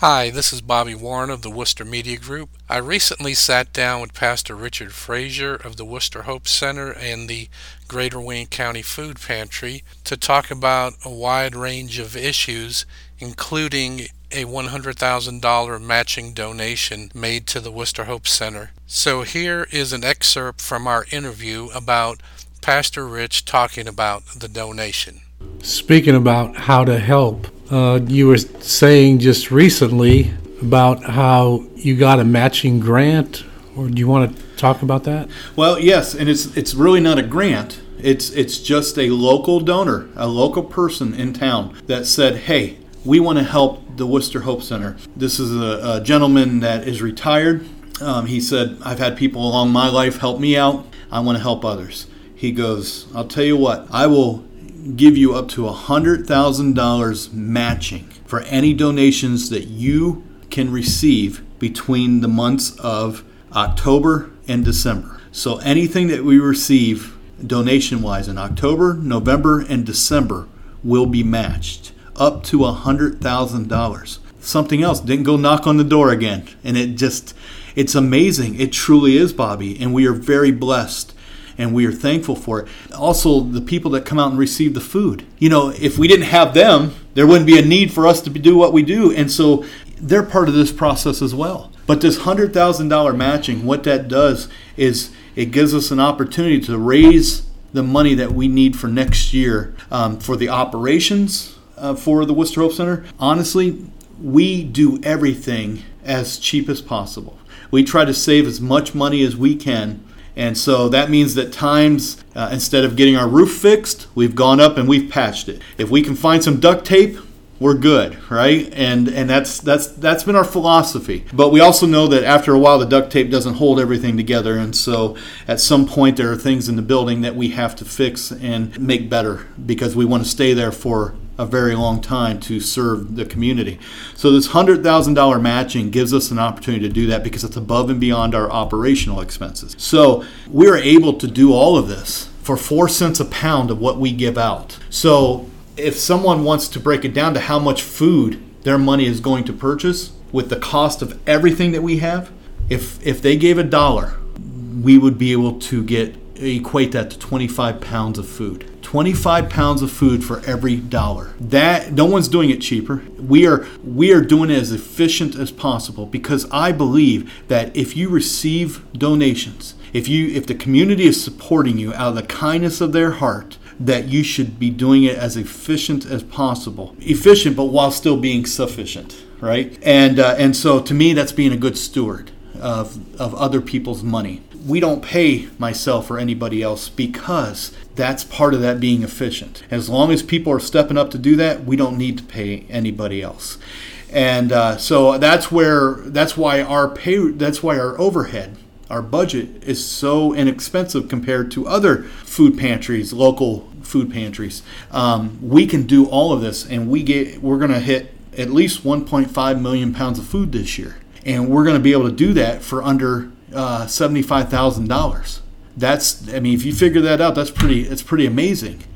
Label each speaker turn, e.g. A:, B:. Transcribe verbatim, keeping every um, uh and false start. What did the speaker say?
A: Hi, this is Bobby Warren of the Worcester Media Group. I recently sat down with Pastor Richard Frazier of the Worcester Hope Center and the Greater Wayne County Food Pantry to talk about a wide range of issues, including a one hundred thousand dollars matching donation made to the Worcester Hope Center. So here is an excerpt from our interview about Pastor Rich talking about the donation.
B: Speaking about how to help, uh, you were saying just recently about how you got a matching grant, or do you want to talk about that?
C: Well, yes, and it's it's really not a grant. It's it's just a local donor, a local person in town that said, "Hey, we want to help the Worcester Hope Center." This is a, a gentleman that is retired. Um, he said, "I've had people along my life help me out. I want to help others." He goes, "I'll tell you what, I will give you up to one hundred thousand dollars matching for any donations that you can receive between the months of October and December. So anything that we receive donation-wise in October, November, and December will be matched up to one hundred thousand dollars. Something else, didn't go knock on the door again. And it just, it's amazing. It truly is, Bobby. And we are very blessed. And we are thankful for it. Also, the people that come out and receive the food. You know, if we didn't have them, there wouldn't be a need for us to do what we do. And so they're part of this process as well. But this one hundred thousand dollars matching, what that does is it gives us an opportunity to raise the money that we need for next year um, for the operations uh, for the Worcester Hope Center. Honestly, we do everything as cheap as possible. We try to save as much money as we can. And so that means that times, uh, instead of getting our roof fixed, we've gone up and we've patched it. If we can find some duct tape, we're good, right? And and that's that's that's been our philosophy. But we also know that after a while, the duct tape doesn't hold everything together. And so at some point, there are things in the building that we have to fix and make better because we want to stay there for a very long time to serve the community. So this one hundred thousand dollars matching gives us an opportunity to do that because it's above and beyond our operational expenses. So we're able to do all of this for four cents a pound of what we give out. So if someone wants to break it down to how much food their money is going to purchase with the cost of everything that we have, if if they gave a dollar, we would be able to get equate that to twenty-five pounds of food. twenty-five pounds of food for every dollar. That no one's doing it cheaper. We are we are doing it as efficient as possible because I believe that if you receive donations, if you if the community is supporting you out of the kindness of their heart, that you should be doing it as efficient as possible. Efficient, but while still being sufficient, right? And uh, and so to me, that's being a good steward of of other people's money. We don't pay myself or anybody else because that's part of that being efficient. As long as people are stepping up to do that, we don't need to pay anybody else. And uh, so that's where that's why our pay that's why our overhead, our budget is so inexpensive compared to other food pantries, local food pantries. Um, we can do all of this, and we get we're going to hit at least one point five million pounds of food this year, and we're going to be able to do that for under uh, seventy-five thousand dollars. That's I mean, if you figure that out, that's pretty it's pretty amazing.